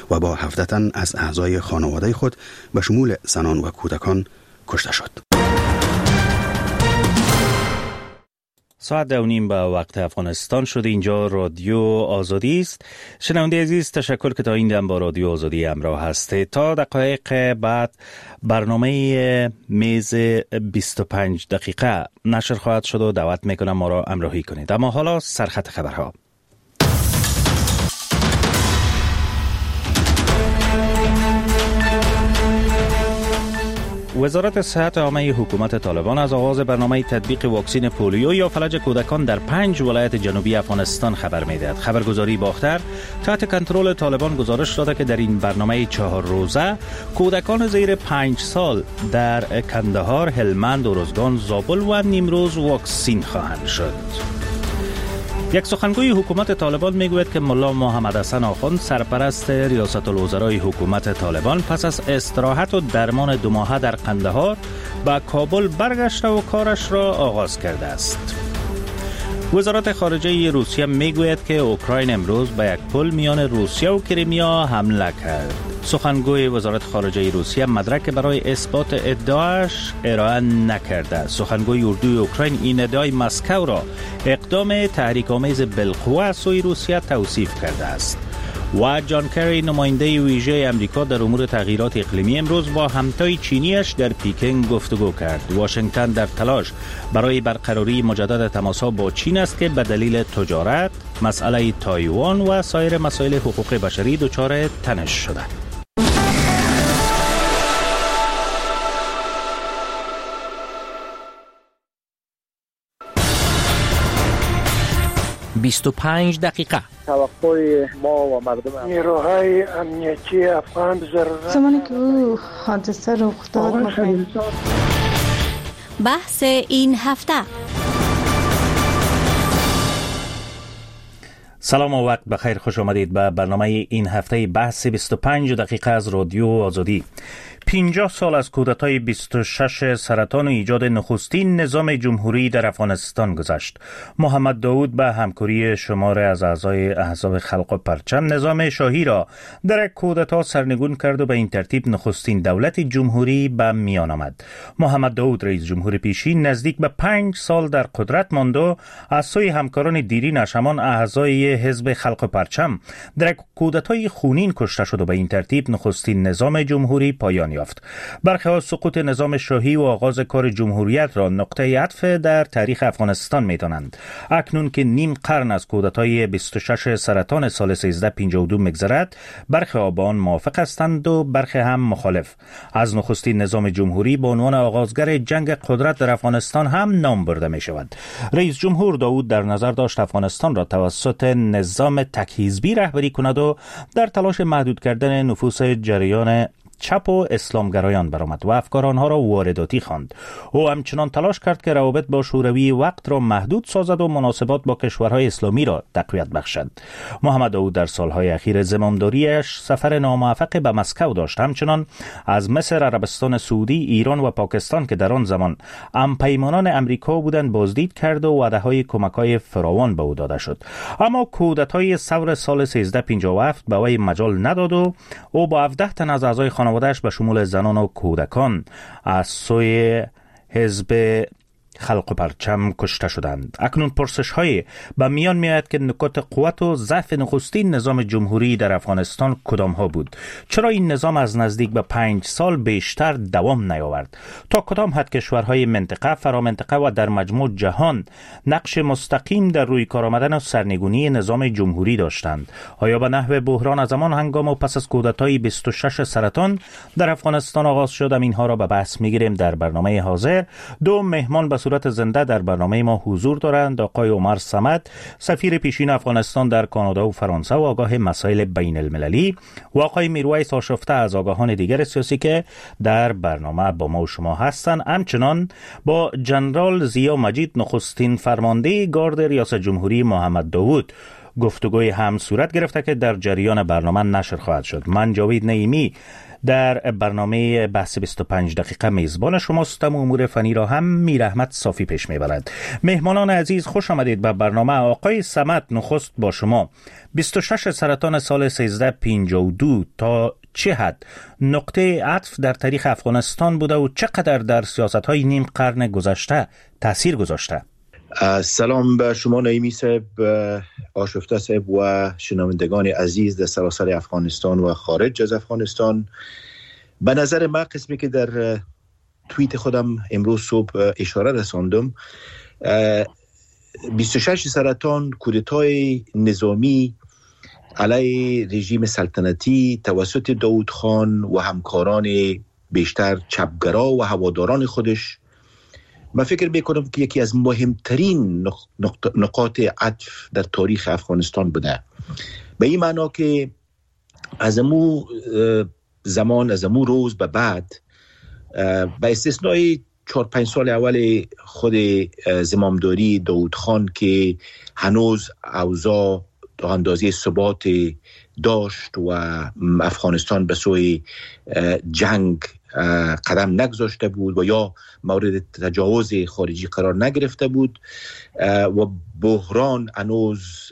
و با 17 تن از اعضای خانواده خود به شمول زنان و کودکان کشته شد. ساعت 2:30 به وقت افغانستان شد. اینجا رادیو آزادی است. شنونده عزیز، تشکر که تا این دم با رادیو آزادی همراه هستید. تا دقایق بعد برنامه میز 25 دقیقه نشر خواهد شد و دعوت میکنم ما را همراهی کنید. اما حالا سرخط خبرها. وزارت صحت عامه حکومت طالبان از آغاز برنامه تطبیق واکسن پولیو یا فلج کودکان در 5 ولایت جنوبی افغانستان خبر می‌دهد. خبرگزاری باختر تحت کنترل طالبان گزارش داده که در این برنامه 4 روزه کودکان زیر 5 سال در کندهار، هلمند، ارزگان، زابل و نیمروز واکسین خواهند شد. یک سخنگوی حکومت طالبان میگوید که ملا محمد حسن آخوند سرپرست ریاست الوزرای حکومت طالبان پس از استراحت و درمان 2 ماهه در قندهار به کابل برگشته و کارش را آغاز کرده است. وزارت خارجه روسیه میگوید که اوکراین امروز به یک پل میان روسیه و کریمیا حمله کرد. سخنگوی وزارت خارجه روسیه مدرک برای اثبات ادعاش ارائه نکرده. سخنگوی اردوی اوکراین این ادعای مسکو را اقدام تحریک‌آمیز بالقوه از سوی روسیه توصیف کرده است. و جان کری نماینده ویژه امریکا در امور تغییرات اقلیمی امروز با همتای چینیش در پکن گفتگو کرد. واشنگتن در تلاش برای برقراری مجدد تماس‌ها با چین است که به دلیل تجارت، مسئله تایوان و سایر مسائل حقوق بشری دچار تنش شده. «25 دقیقه» توقع ما و مردم نیروهای امنیتی افغان ضرورت زمانی که او حادثه رخ داد بحث این هفته. سلام و وقت بخیر، خوش آمدید به برنامه این هفته بحث 25 دقیقه از رادیو آزادی. 50 سال از کودتای 26 سرطان و ایجاد نخستین نظام جمهوری در افغانستان گذشت. محمد داود به همکاری شمار از اعضای احزاب خلق و پرچم نظام شاهی را در کودتا سرنگون کرد و به این ترتیب نخستین دولت جمهوری به میان آمد. محمد داود رئیس جمهور پیشین نزدیک به 5 سال در قدرت ماند و از سوی همکاران دیرینش همان اعضای حزب خلق و پرچم در کودتای خونین کشته شد و به این ترتیب نخستین نظام جمهوری پایان یافت. برخی سقوط نظام شاهی و آغاز کار جمهوریت را نقطه عطف در تاریخ افغانستان می‌دانند. اکنون که نیم قرن از کودتای 26 سرطان سال 1352 می‌گذرد، برخی با آن موافق هستند و برخی هم مخالف. از نخستین نظام جمهوری به عنوان آغازگر جنگ قدرت در افغانستان هم نام برده می‌شود. رئیس جمهور داود در نظر داشت افغانستان را توسط نظام تک‌حزبی رهبری کند و در تلاش محدود کردن نفوذ جریان چپ و اسلامگرایان برآمد و افکار آنها را وارداتی خواند. او همچنان تلاش کرد که روابط با شوروی وقت را محدود سازد و مناسبات با کشورهای اسلامی را تقویت بخشد. محمد داود در سالهای اخیر زمامداریش سفر ناموفق به مسکو داشت. همچنان از مصر، عربستان سعودی، ایران و پاکستان که در آن زمان همپیمانان امریکا بودند بازدید کرد و وعده‌های کمک‌های فراوان به او داده شد. اما کودتای ثور سال 1357 به وی مجال نداد و او با 17 تن از اعضای خانواده‌اش به شمول زنان و کودکان از سوی حزب خلق و پرچم کشته شدند. اکنون پرسش‌های به میان می‌آید که نکات قوت و ضعف نخستین نظام جمهوری در افغانستان کدام ها بود؟ چرا این نظام از نزدیک به 5 سال بیشتر دوام نیاورد؟ تا کدام حد کشورهای منطقه، فرامنطقه و در مجموع جهان نقش مستقیم در روی کار آمدن و سرنگونی نظام جمهوری داشتند؟ آیا به نحو بحران از همان هنگام و پس از کودتای 26 سرطان در افغانستان آغاز شد؟ اینها را به بحث می‌گیریم در برنامه حاضر. دو مهمان به صورت زنده در برنامه ما حضور دارند. آقای عمر صمد، سفیر پیشین افغانستان در کانادا و فرانسه و آگاه مسائل بین المللی، و آقای میرویس آشفته از آگاهان دیگر سیاسی که در برنامه با ما و شما هستند. همچنان با جنرال ضیا مجید، نخستین فرمانده گارد ریاست جمهوری محمد داود گفتگوی هم صورت گرفته که در جریان برنامه نشر خواهد شد. من جاوید نعیمی در برنامه بحث 25 دقیقه میزبان شماستم و امور فنی را هم میر احمد صافی پیش میبرد. مهمانان عزیز خوش آمدید به برنامه. آقای صمد، نخست با شما. 26 سرطان سال 1352 تا چه حد نقطه عطف در تاریخ افغانستان بوده و چقدر در سیاست‌های نیم قرن گذشته تأثیر گذاشته؟ سلام به شما نعیمی صاحب، آشفته صاحب و شنوندگان عزیز در سراسر افغانستان و خارج از افغانستان. به نظر من قسمی که در توییت خودم امروز صبح اشاره رساندم، 26 سرطان کودتای نظامی علیه رژیم سلطنتی توسط داود خان و همکاران بیشتر چپگرا و هواداران خودش، من فکر میکنم که یکی از مهمترین نقاط عطف در تاریخ افغانستان بوده. به این معنا که از امو زمان، از امو روز به بعد، به استثنای 4-5 سال اول خود زمامداری داود خان که هنوز اوضاع تا اندازه ثبات داشت و افغانستان به سوی جنگ قدم نگذاشته بود و یا مورد تجاوز خارجی قرار نگرفته بود و بحران هنوز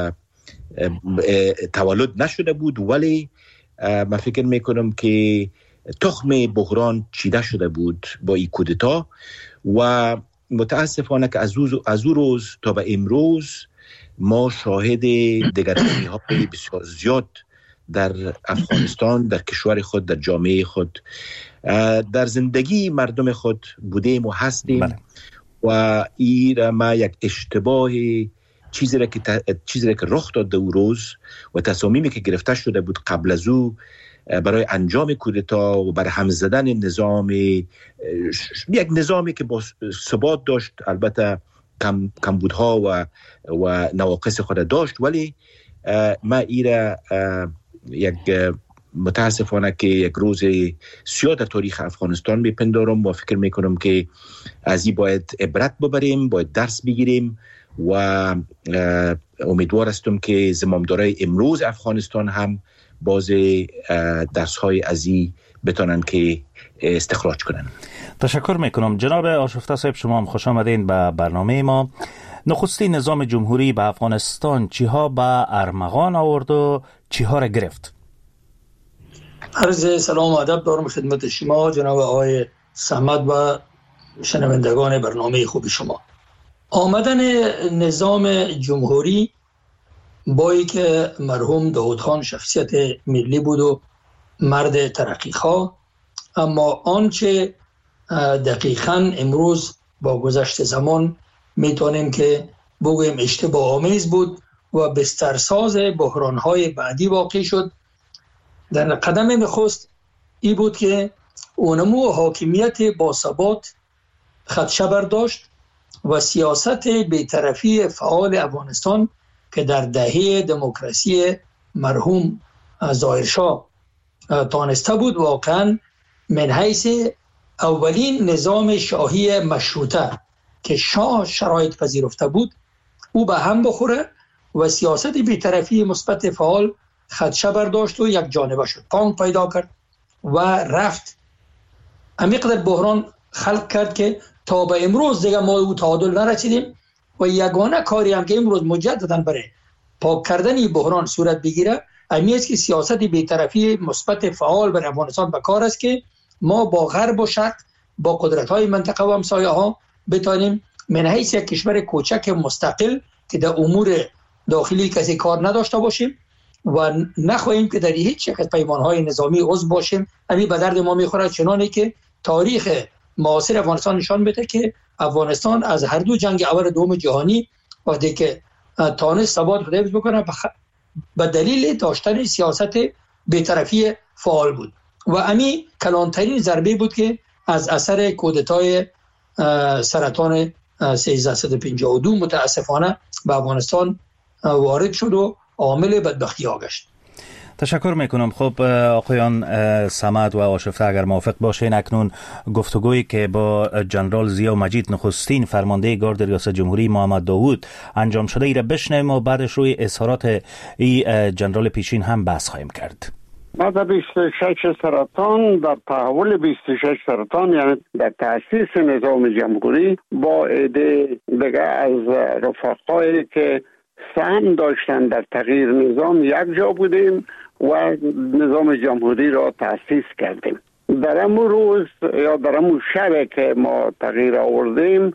تولد نشده بود، ولی من فکر میکنم که تخم بحران چیده شده بود با این کودتا و متاسفانه که از او روز تا به امروز ما شاهد دگرگونی های بسیار زیاد در افغانستان، در کشور خود، در جامعه خود، در زندگی مردم خود بودیم و هستیم. و این ما یک اشتباه چیزی را که رخ داد او روز و تصامیمی که گرفته شده بود قبل از او برای انجام کودتا و بر هم زدن نظام، یک نظامی که با ثبات داشت، البته کمبودها و نواقص خود داشت، ولی ما ایره یک متاسفانه که یک روز سیاه در تاریخ افغانستان میپندارم و فکر میکنم که از این باید عبرت ببریم، باید درس بگیریم و امیدوار هستم که زمامدارای امروز افغانستان هم باز درس‌های از این بتونن که استخراج کنن. تشکر میکنم. جناب آشفته صاحب، شما هم خوش آمدین به برنامه ما. نخستین نظام جمهوری به افغانستان چیها به ارمغان آورد و چیها را گرفت؟ عرض سلام و ادب دارم خدمت شما جناب آقای صمد و شنوندگان برنامه خوب شما. آمدن نظام جمهوری با که مرحوم داود خان شخصیت ملی بود و مرد ترقیخواه، اما آنچه دقیقاً امروز با گذشت زمان میتونیم که بگویم اشتباه آمیز بود و بسترساز بحران‌های بعدی واقع شد. در قدم نخست ای بود که اونمو حاکمیت باثبات خدشه برداشت و سیاست بی‌طرفی فعال افغانستان که در دهه دموکراسی مرحوم ظاهرشاه تانسته بود واقعا من حیث اولین نظام شاهی مشروطه که شاه شرایط پذیرفته بود او به هم بخوره و سیاست بی‌طرفی مثبت فعال خدشه برداشت و یک جانبه شد، پانگ پیدا کرد و رفت عمیق‌تر بحران خلق کرد که تا به امروز دیگه ما او تعادل نرسیدیم و یگانه کاری هم که امروز مجددا برای پاک کردن بحران صورت بگیره امی است که سیاست بی‌طرفی مثبت فعال بر افغانستان به کار است که ما با غرب و شرق، با قدرت‌های منطقه و همسایه‌ها بتانیم من حیث یک کشور کوچک مستقل که در امور داخلی کسی کار نداشته باشیم و نخواهیم که در هیچ یک از پیمان‌های نظامی عضو باشیم. همین به درد ما می‌خوره، چنانه که تاریخ معاصر افغانستان نشان میده که افغانستان از هر دو جنگ اول و دوم جهانی وقتی که تانست ثبات خود حفظ بکنه به دلیل داشتن سیاست بی‌طرفی فعال بود و همین کلانترین ضربه بود که از اثر کودتای سرطان 1352 متاسفانه به افغانستان وارد شد و عامل بدبختی ها گشت. تشکر میکنم. خب آقایان صمد و آشفته، اگر موافق باشین اکنون گفتگویی که با جنرال ضیاء مجید نخستین فرمانده گارد ریاست جمهوری محمد داوود انجام شده ای را بشنویم و بعدش روی اظهارات ای جنرال پیشین هم بحث خواهیم کرد. ما در 26 سرطان، در تحول 26 سرطان، یعنی در تأسیس نظام جمهوری، با عده دیگه از رفقایی که سهم داشتن در تغییر نظام یک جا بودیم و نظام جمهوری را تأسیس کردیم. در امو روز یا در امو شب که ما تغییر آوردیم،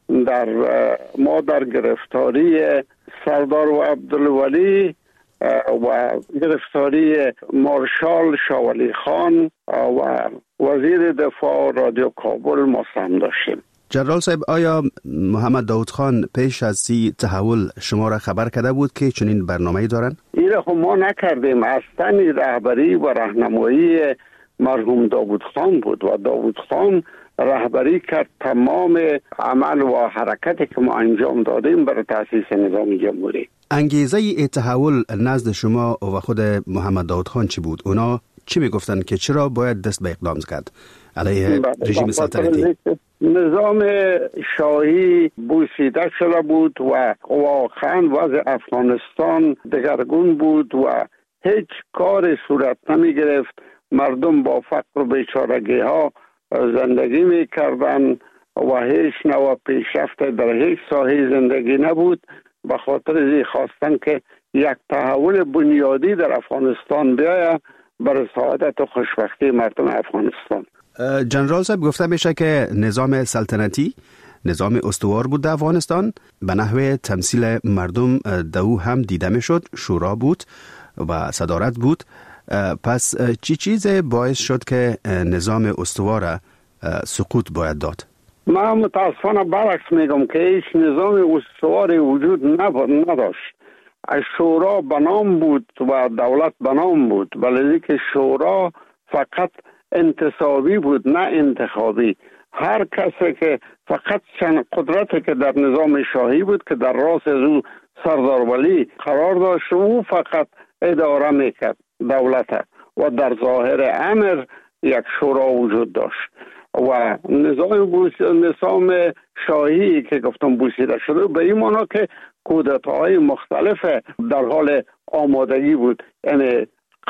ما در گرفتاری سردار و عبدالولی و گرفتاری مارشال شاولی خان و وزیر دفاع رادیو کابل ما سهم داشتیم. جنرال صاحب، آیا محمد داوود خان پیش از سی تحول شما را خبر کرده بود که چنین برنامه‌ای دارن؟ این را خب ما نکردیم. اصلا رهبری و راهنمایی مرحوم داوود خان بود و داوود خان رهبری کرد تمام عمل و حرکتی که ما انجام دادیم برای تأسیس نظام جمهوری. انگیزه ای تحول نزد شما و خود محمد داوود خان چی بود؟ اونا چی میگفتن که چرا باید دست به اقدام کرد علیه رژیم سلطنتی؟ نظام شاهی بوسیده شده بود و واقعا وضع افغانستان دگرگون بود و هیچ کار صورت نمی گرفت. مردم با فقر و بیچارگی ها زندگی می کردن و هیچ نوع پیشرفت در هیچ ساحه زندگی نبود. به خاطر ازی خواستن که یک تحول بنیادی در افغانستان بیاید برای سعادت و خوشبختی مردم افغانستان. جنرال صاحب، گفته میشه که نظام سلطنتی نظام استوار بود در افغانستان، به نحوه تمثیل مردم دو هم دیده میشد، شورا بود و صدارت بود. پس چی چیز باعث شد که نظام استوار سقوط باید داد؟ من متاسفانه برعکس میگم که هیچ نظام استواری وجود نداشت. شورا بنام بود و دولت بنام بود، ولی که شورا فقط انتصابی بود نه انتخابی. هر کسی که فقط چند قدرتی که در نظام شاهی بود که در راس از او سردار ولی قرار داشت، او فقط اداره میکرد دولت و در ظاهر امر یک شورا وجود داشت و نظام شاهی که گفتم بوسیده شده به این معنی که کودتاهای مختلف در حال آمادگی بود. یعنی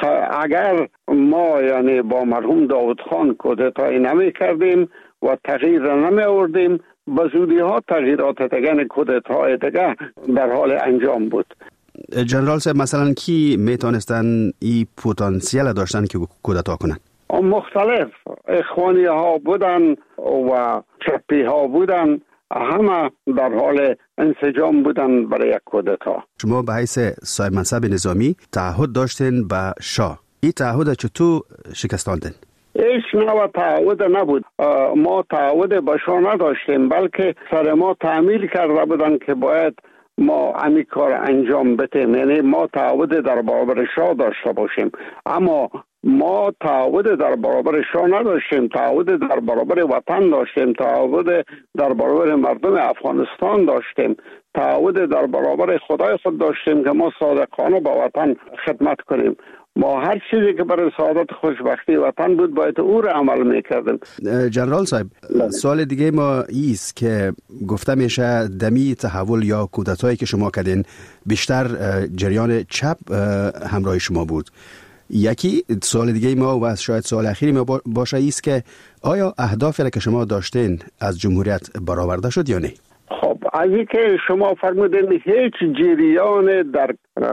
اگر ما با مرحوم داوود خان کودتایی نمی کردیم و تغییر را نمی آوردیم، به زودی ها تغییرات دیگر کودتاهای دیگر در حال انجام بود. جنرال صاحب، مثلا کی میتونستن این پتانسیل داشتن که کودتا کنن؟ مختلف اخوانی ها بودن و چپی ها بودن، همه در حال انسجام بودن برای یک کودتا. شما به حیث صاحب منصب نظامی تعهد داشتین به شاه. این تعهد چطور شکستاندین؟ هیچ نوع تعهد نبود. ما تعهد به شاه نداشتیم، بلکه سر ما تعمیل کرده بودن که باید ما همین کار انجام بدیم. یعنی ما تعهد در برابر شاه داشته باشیم، اما ما تعهد در برابر شاه نداشتیم. تعهد در برابر وطن داشتیم، تعهد در برابر مردم افغانستان داشتیم، تعهد در برابر خدای خود داشتیم که ما صادقانه با وطن خدمت کنیم. ما هر چیزی که برای سعادت خوشبختی وطن بود باید او را عمل میکردیم. جنرال صاحب، سوال دیگه ما ایست که گفته میشه دمی تحول یا کودتایی که شما کردین بیشتر جریان چپ همراه شما بود. یکی سوال دیگه ما و شاید سوال اخیری ما باشه ایست که آیا اهدافی که شما داشتین از جمهوریت برآورده شد یا نه؟ خب از این که شما فرمودین هیچ جریان در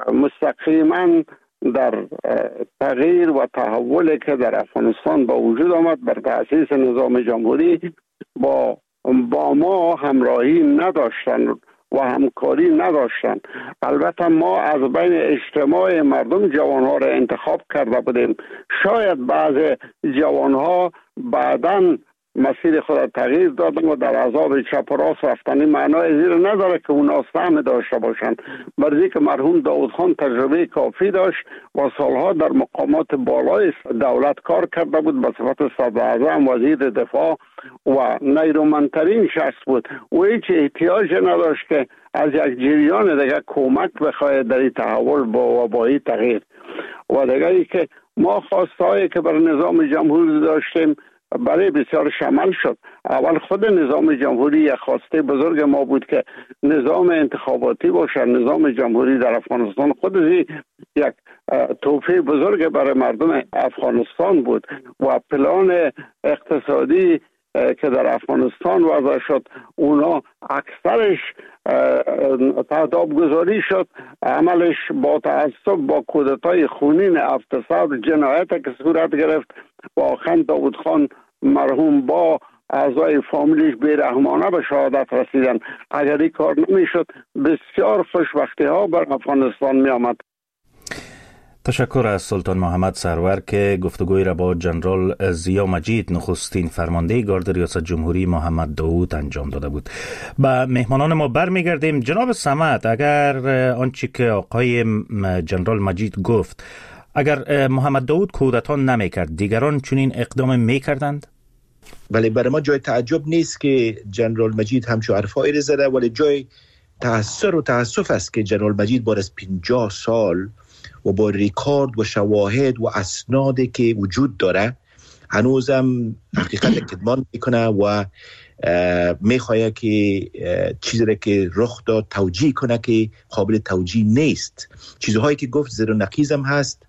مستقیما در تغییر و تحولی که در افغانستان با وجود آمد بر تأسیس نظام جمهوری با ما همراهی نداشتن و همکاری نداشتن. البته ما از بین اجتماع مردم جوانها را انتخاب کرده بودیم. شاید بعض جوانها بعداً مسیر خود تغییر دادن و در عذاب چپ و راست رفتن. این معنای زیر نداره که اونا سهم داشته باشن، برای که مرحوم داوود خان تجربه کافی داشت و سالها در مقامات بالای دولت کار کرده بود. به صفت صدر اعظم، وزیر دفاع و نیرومندترین شخص بود و هیچ احتیاج نداشت که از یک جریان دیگه کمک بخواهد در این تحول با این تغییر. و دیگری که ما خواستهایی که بر نظام جمهوری داشتیم برای بسیار شمال شد. اول خود نظام جمهوری یک خواسته بزرگ ما بود که نظام انتخاباتی باشه. نظام جمهوری در افغانستان خودش یک تحفه بزرگ برای مردم افغانستان بود و پلان اقتصادی که در افغانستان وضع شد اونا اکثرش تحت آبگذاری شد. عملش با تعصب، با کودتای خونین افتصاد، جنایت که صورت گرفت و آخر داود خان مرحوم با اعضای فامیلش بیرحمانه به شهادت رسیدن. اگر این کار نمی شد بسیار خوشبختی ها بر افغانستان می آمد. تشکر از سلطان محمد سرور که گفتگوی را با جنرال ضیا مجید نخستین فرمانده گارد ریاست جمهوری محمد داوود انجام داده بود. با مهمانان ما برمیگردیم. جناب صمد، اگر آنچه که آقای جنرال مجید گفت، اگر محمد داوود کودتا نمیکرد دیگران چنین اقدام میکردند؟ ولی برای ما جای تعجب نیست که جنرال مجید همچو حرفایی زده، ولی جای تأثیر و تأسف است که جنرال مجید بعد از 50 سال و با ریکارد و شواهد و اسنادی که وجود داره هنوزم حقیقت کتمان میکنه و میخواه که چیزی که رخ داد توجیه کنه که قابل توجیه نیست. چیزهایی که گفت زیر و نقیزم هست.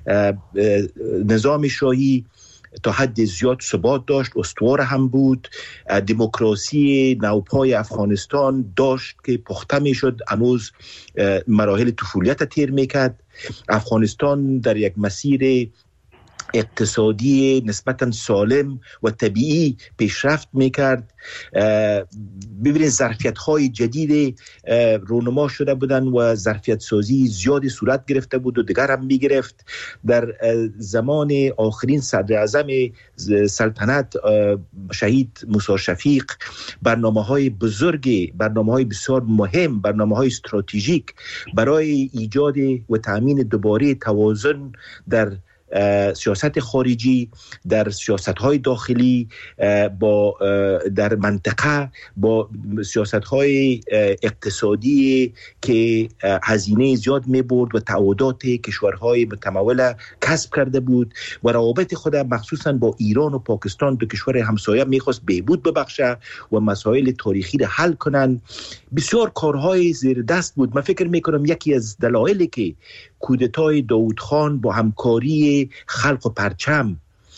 نظام شاهی تا حد زیاد ثبات داشت، استوار هم بود. دموکراسی نوپای افغانستان داشت که پخته می شد، هنوز مراحل طفولیت تیر میکرد. افغانستان در یک مسیر اقتصادی نسبتا سالم و طبیعی پیشرفت میکرد. ببینید ظرفیت های جدید رونما شده بودن و ظرفیت سازی زیادی صورت گرفته بود و دیگر هم میگرفت. در زمان آخرین صدر اعظم سلطنت شهید موسی شفیق برنامه های بزرگ، برنامه های بسیار مهم، برنامه های استراتژیک برای ایجاد و تأمین دوباره توازن در سیاست خارجی، در سیاست‌های داخلی، با در منطقه، با سیاست‌های اقتصادی که هزینه زیاد می‌برد و تعهدات کشورهای متمول کسب کرده بود و روابط خود مخصوصاً با ایران و پاکستان، دو کشور همسایه می‌خواست بهبود ببخشه و مسائل تاریخی را حل کنن. بسیار کارهای زیر دست بود. من فکر می‌کنم یکی از دلایلی که کودتای داوود خان با همکاری خلق و پرچم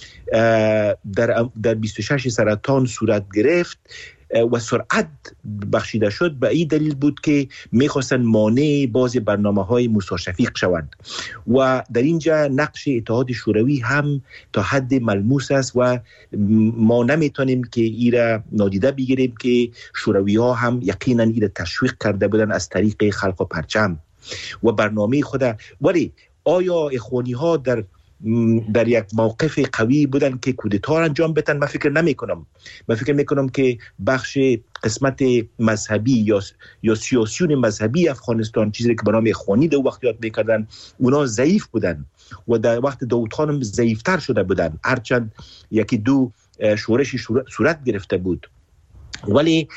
در 26 سرطان صورت گرفت و سرعت بخشیده شد به این دلیل بود که میخواستن مانع باز برنامه‌های موسی شفیق شوند و در اینجا نقش اتحاد شوروی هم تا حد ملموس است و ما نمیتونیم که ایره نادیده بگیریم که شوروی‌ها هم یقینا ایره تشویق کرده بودن از طریق خلق و پرچم و برنامه خود. ولی آیا اخوانی ها در یک موقف قوی بودن که کودتا انجام بدن؟ من فکر نمی کنم. من فکر می کنم که بخش قسمت مذهبی یا سیاسیون مذهبی افغانستان، چیزی که به نام اخوانی در وقت یاد میکردن، اونا ضعیف بودن و در وقت داوود خان هم ضعیفتر شده بودن، هرچند یکی دو شورش صورت گرفته بود. ولی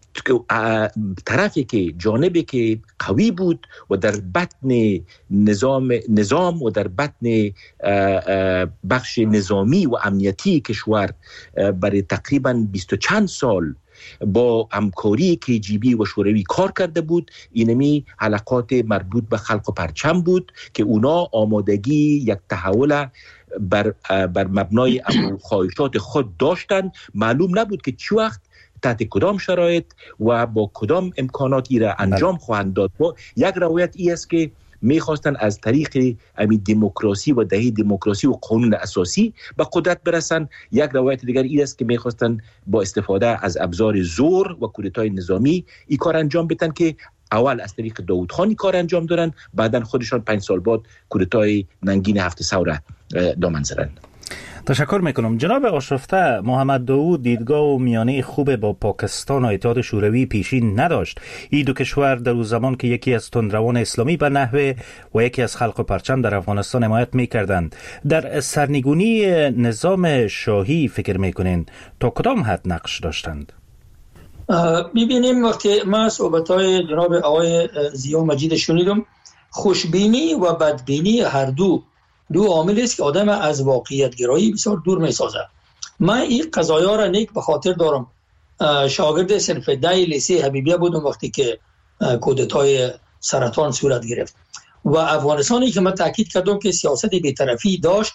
طرفی که جانبی که قوی بود و در بطن نظام و در بطن بخش نظامی و امنیتی کشور برای تقریباً 20 چند سال با همکاری KGB و شوروی کار کرده بود، اینمی حلقات مربوط به خلق و پرچم بود که اونا آمادگی یک تحول بر مبنای خواهشات خود داشتن. معلوم نبود که چه وقت تحت کدام شرایط و با کدام امکاناتی را انجام خواهند داد. یک روایت ای است که میخواستن از طریق دموکراسی و دهه دموکراسی و قانون اساسی به قدرت برسن. یک روایت دیگر ای است که میخواستن با استفاده از ابزار زور و کودتای نظامی این کار انجام بدن که اول از طریق داوود خان کار انجام دارن، بعدن خودشان 5 سال بعد کودتای ننگین 7 سوره دامن زدن. تشکر میکنم. جناب آشفته، محمد داوود دیدگاه و میانه خوب با پاکستان و اتحاد شوروی پیشین نداشت. این دو کشور در اون زمان که یکی از تندروان اسلامی به نحوه و یکی از خلق و پرچم در افغانستان حمایت میکردند، در سرنگونی نظام شاهی فکر میکنین تا کدام حد نقش داشتند؟ ببینیم وقتی ما صحبت‌های جناب آقای ضیا مجید شنیدم، خوشبینی و بدبینی هر دو دو عامل است که آدم از واقعیت گرایی بسیار دور می‌سازد. من این قضایا را نیک به خاطر دارم. شاگرد صنف 10 لیسه حبیبیه بودم وقتی که کودتای سرطان صورت گرفت و افغانستانی که من تاکید کردم که سیاست بی‌طرفی داشت،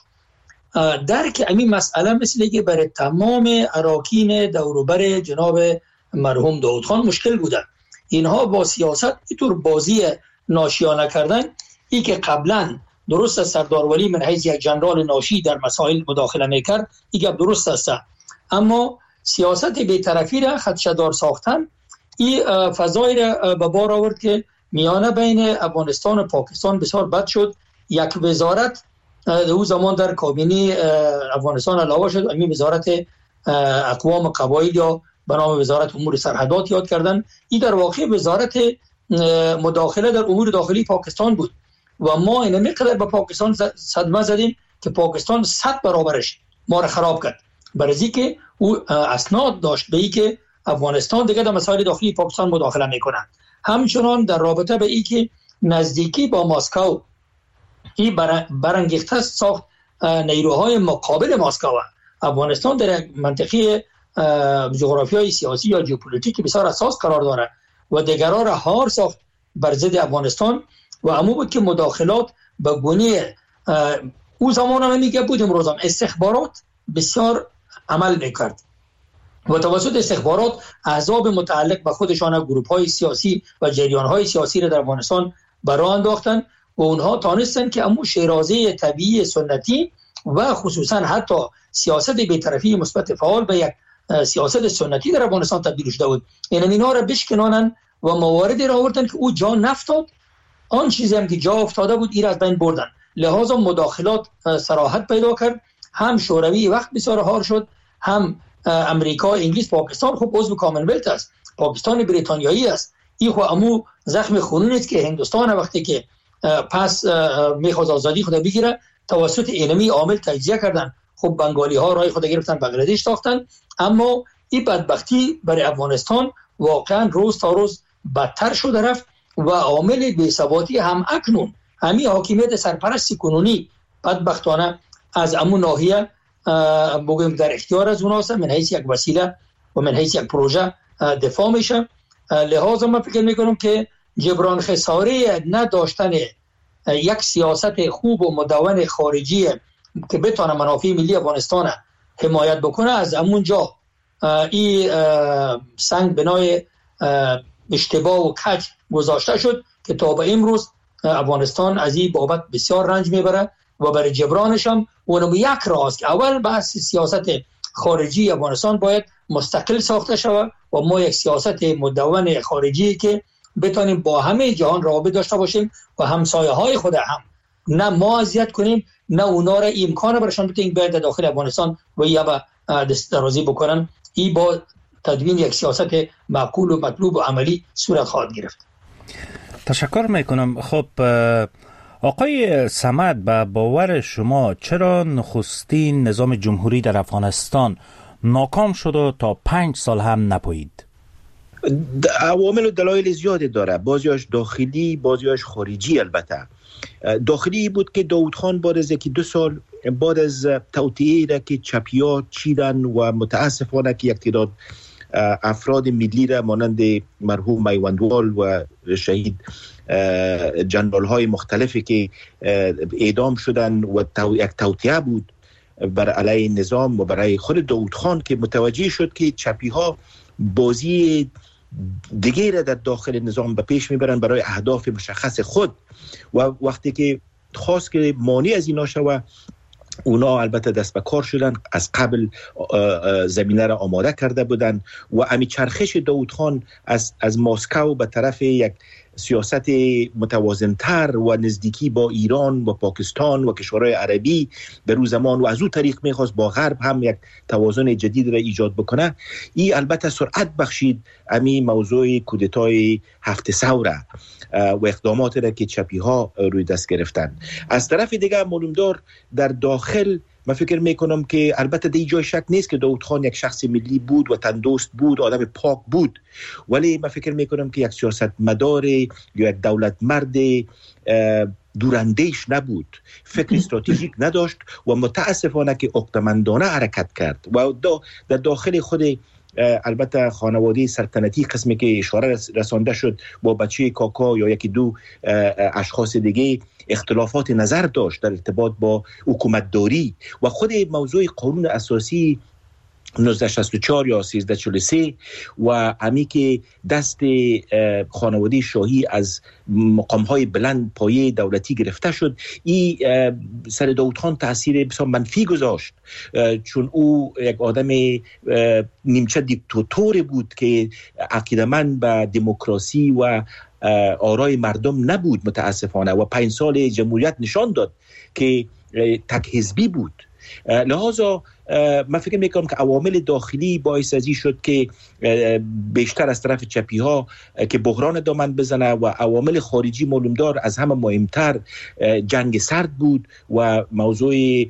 درک همین مسئله مثل که برای تمام اراکین دوروبر جناب مرحوم داود خان مشکل بوده. اینها با سیاست اینطور بازی ناشیانه کردن، ای که قبلا درست است سردار ولی من حیث یک جنرال ناشی در مسائل مداخله میکرد، این گپ درست است، اما سیاست بی‌طرفی را خدشه‌دار ساختن این فضایی را به بار آورد که میانه بین افغانستان و پاکستان بسیار بد شد. یک وزارت او زمان در کابینه افغانستان علاوه شد، همین وزارت اقوام قبایل یا به نام وزارت امور سرحدات یاد کردن. این در واقع وزارت مداخله در امور داخلی پاکستان بود و ما اینمی قدر به پاکستان صدمه زدیم که پاکستان 100 برابرش ما را خراب کرد، برای که او اسناد داشت به ای که افغانستان دیگه در مسائل داخلی پاکستان مداخله میکنه. همچنان در رابطه به ای که نزدیکی با مسکو این برانگیخته ساخت نیروهای مقابل مسکو. افغانستان در منطقه جغرافیای سیاسی یا ژئوپلیتیک بسیار اساس قرار داره و دیگرها را هار ساخت بر ضد افغانستان و امو بود که مداخلات به گونه او زمان هم میگه بود امروز هم استخبارات بسیار عمل میکرد و توسط استخبارات احزاب متعلق به خودشان گروه‌های سیاسی و جریان‌های سیاسی را در افغانستان برآ انداختن و اونها تانستن که امو شیرازه طبیعی سنتی و خصوصا حتی سیاست بی‌طرفی مثبت فعال به یک سیاست سنتی در افغانستان تبدیل شده بود. اینا را بشکنانن و مواردی را آوردن که او جا نفتاد، آن چیزی هم که جا افتاده بود این از بین بردن. لحاظا مداخلات صراحت پیدا کرد، هم شوروی وقت بسیار هار شد، هم امریکا، انگلیس، پاکستان خب عضو کامنولت است، پاکستان بریتانیایی است. این خو امو زخم خونی است که هندوستان وقتی که پس میخواست آزادی خود بگیره توسط اینمی عامل تجزیه کردن. خب بنگالی ها رای خود گرفتن، بنگلادش تاختن، اما این بدبختی برای افغانستان واقعا روز تا روز بدتر شده رفت و عامل بی‌ثباتی هم اکنون همین حاکمیت سرپرستی کنونی بدبختانه از امون ناحیه بگویم در اختیار از اوناست، من حیث یک وسیله و من حیث یک پروژه دفاع میشه. لحاظا من فکر میکنم که جبران خساره نداشتن یک سیاست خوب و مدون خارجی که بتونه منافع ملی افغانستان حمایت بکنه، از امون جا این سنگ بنای اشتباه و کج گذاشته شد که تا به امروز افغانستان از این بابت بسیار رنج میبره و برای جبرانش هم اونم یک راست که اول بحث سیاست خارجی افغانستان باید مستقل ساخته شود و ما یک سیاست مدون خارجی که بتونیم با همه جهان روابط داشته باشیم و همسایه های خود هم نه ما اذیت کنیم نه اونا را امکان برشان بدیم بیاید داخل افغانستان و یا با دست درازی بکنن. این با تدوین یک سیاست معقول و مطلوب و عملی صورت خواهد گرفت. تشکر میکنم. خب آقای صمد، به باور شما چرا نخستین نظام جمهوری در افغانستان ناکام شد و تا 5 سال هم نپایید؟ عوامل و دلایل زیادی داره، بعضیاش داخلی بعضیاش خارجی. البته داخلی بود که داود خان بعد از 2 سال بعد از توطئه‌ای را که چپی‌ها چیدن و متاسفانه که یک تعداد افراد ملی را مانند مرحوم میوندوال و شهید جنرال های مختلفی که اعدام شدن و یک توطئه بود بر علیه نظام و برای خود داود خان که متوجه شد که چپی ها بازی دیگه را در داخل نظام به پیش میبرن برای اهداف مشخص خود و وقتی که خواست که مانع از اینا شود، اونا البته دست به کار شدن، از قبل زمینه را آماده کرده بودن و امی چرخش داود خان از مسکو به طرف یک سیاست متوازنتر و نزدیکی با ایران و پاکستان و کشورهای عربی در روز زمان و از اون طریق میخواست با غرب هم یک توازن جدید را ایجاد بکنه. این البته سرعت بخشید امی موضوع کودتای 7 ثوره و اقدامات را که چپی ها روی دست گرفتن. از طرف دیگه معلومدار در داخل من فکر میکنم که البته در جای شک نیست که داود خان یک شخص ملی بود و تندرست بود، آدم پاک بود، ولی من فکر میکنم که یک سیاستمدار یا یک دولت مرد دوراندیش نبود، فکر استراتژیک نداشت و متاسفانه که عقده‌مندانه حرکت کرد و در داخل خود البته خانواده سلطنتی قسمی که اشاره رسانده شد با بچه کاکا یا یکی دو اشخاص دیگه اختلافات نظر داشت در ارتباط با حکومتداری و خود موضوع قانون اساسی 1964 یا 1343 و همی که دست خانواده شاهی از مقام‌های بلند پایه دولتی گرفته شد، این سر داود خان تأثیر بسیار منفی گذاشت، چون او یک آدم نیمچه دیکتاتور بود که عقیده‌مند به دموکراسی و آرای مردم نبود متاسفانه و 5 سال جمهوریت نشان داد که تک حزبی بود. لحاظا من فکر میکنم که عوامل داخلی باعث ازی شد که بیشتر از طرف چپی ها که بحران دامن بزنه و عوامل خارجی معلومدار از همه مهمتر جنگ سرد بود و موضوع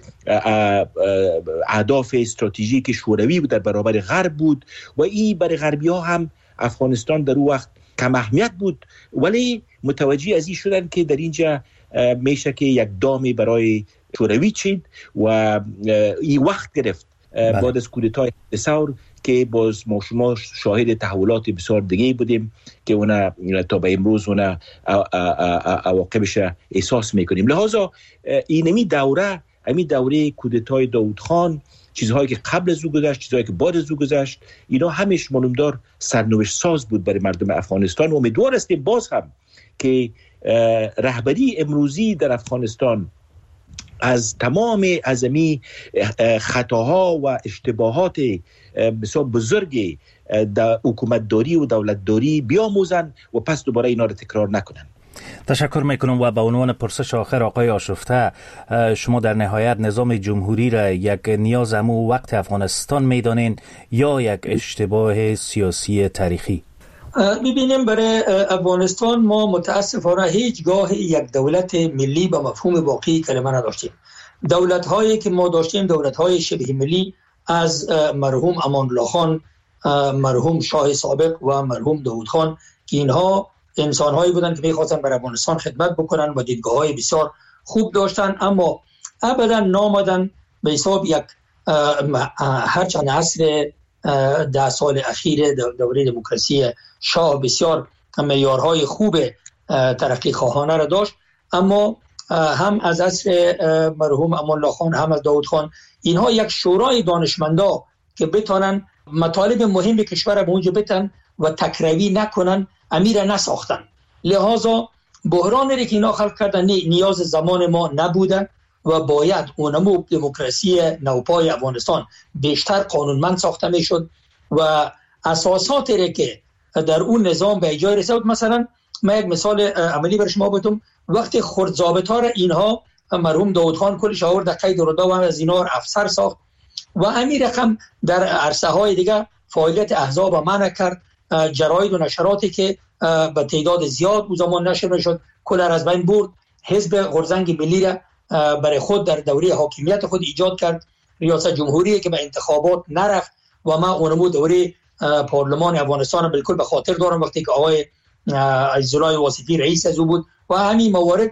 اهداف استراتژیک شوروی در برابر غرب بود و این برای غربی ها هم افغانستان در اون وقت کم اهمیت بود، ولی متوجه ازی شدن که در اینجا میشه که یک دامی برای شوروی چید و این وقت گرفت بعد از کودتای ثور که باز ما شما شاهد تحولات بسیار دیگه بودیم که اونا تا به امروز اونا عواقبش احساس میکنیم. لحاظا اینمی دوره کودتای داود خان، چیزهایی که قبل از او گذشت، چیزهایی که بعد از او گذشت، اینا همش معلومدار سرنوشت ساز بود برای مردم افغانستان و امیدوار هستیم باز هم که رهبری امروزی در افغانستان از تمام ازمی خطاها و اشتباهات بسیار بزرگ در حکومتداری و دولتداری بیاموزن و پس دوباره اینا رو تکرار نکنن. تشکر میکنم و به عنوان پرسش آخر آقای آشفته، شما در نهایت نظام جمهوری را یک نیاز امو وقت افغانستان میدانین یا یک اشتباه سیاسی تاریخی؟ ببینیم برای افغانستان ما متاسفانه هیچگاه یک دولت ملی به مفهوم واقعی کلمه نداشتیم. دولت هایی که ما داشتیم دولت های شبه ملی از مرحوم امان الله خان، مرحوم شاه سابق و مرحوم داود خان که اینها انسان هایی بودن که میخواستن برای افغانستان خدمت بکنن و دیدگاه های بسیار خوب داشتن، اما ابدا نامدن به حساب یک هرچند عصر 10 سال اخیر دوره دموکراسی شاه بسیار معیارهای خوب ترقی خواهانه را داشت، اما هم از عصر مرحوم امان الله خان هم از داود خان اینها یک شورای دانشمندا که بتونن مطالب مهم کشور به اونجا بتن و تکروی نکنن امیر نساختن. لحاظا بحرانی که اینا خلق کردن نیاز زمان ما نبوده و باید اونمو دموکراسی نوپای افغانستان بیشتر قانونمند ساخته میشد و اساساتی که در اون نظام به جای رسید. مثلا من یک مثال عملی برای شما بگم، وقتی خرد ضابطا را اینها مرحوم داود خان کلش آورد قید ردا و از اینا افسر ساخت و همین رقم در عرصه های دیگه فعالیت احزاب منع کرد، جراید و نشراتی که به تعداد زیاد او زمان نشر میشد کل از بین برد، حزب غرزنگ ملی را برای خود در دوره حاکمیت خود ایجاد کرد، ریاست جمهوری که به انتخابات نرفت و ما اونمو دوره پارلمان افغانستان بالکل به خاطر دارم وقتی که آقای عزیزالله واسطی رئیس از او بود و همین موارد.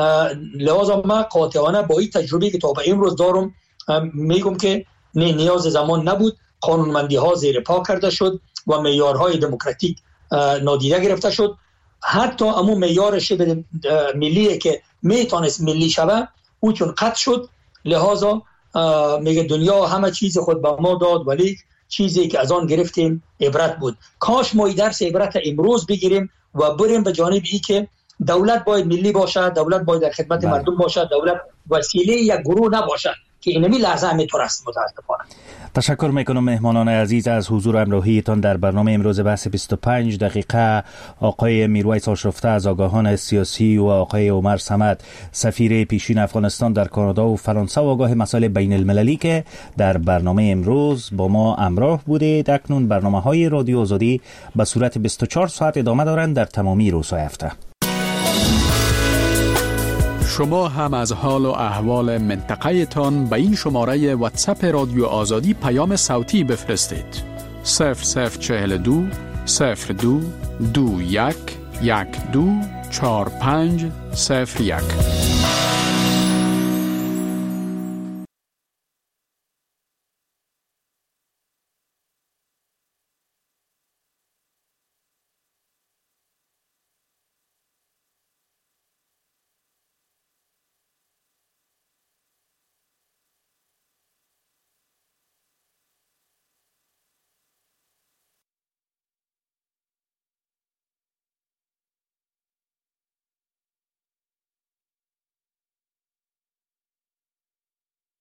لحاظا ما قاطعانه با این تجربه که تا به امروز دارم میگم که نیاز زمان نبود، قانونمندی ها زیر پا کرده شد و معیارهای دموکراتیک نادیده گرفته شد. حتی امو معیار شبه ملی که میتونست ملی شود او چون قطع شد، لحاظا میگه دنیا همه چیز خود به ما داد ولی چیزی که از آن گرفتیم عبرت بود. کاش ما درس عبرت امروز بگیریم و بریم به جانب ای که دولت باید ملی باشد، دولت باید در خدمت مردم باشد، دولت وسیله یک گروه نباشد که اینمی لحظه همینطور است. متاسفانه. تشکر میکنم مهمانان عزیز از حضور همراهیتان در برنامه امروز بحث 25 دقیقه. آقای میرویس آشفته از آگاهان سیاسی و آقای عمر صمد سفیر پیشین افغانستان در کانادا و فرانسه و آگاه مسائل بین المللی که در برنامه امروز با ما همراه بودید. اکنون برنامه‌های رادیو آزادی به صورت 24 ساعت ادامه دارند در تمامی روزهای هفته. شما هم از حال و احوال منطقه تان به این شماره واتساپ رادیو آزادی پیام صوتی بفرستید. 0042 02 21 12 45 01.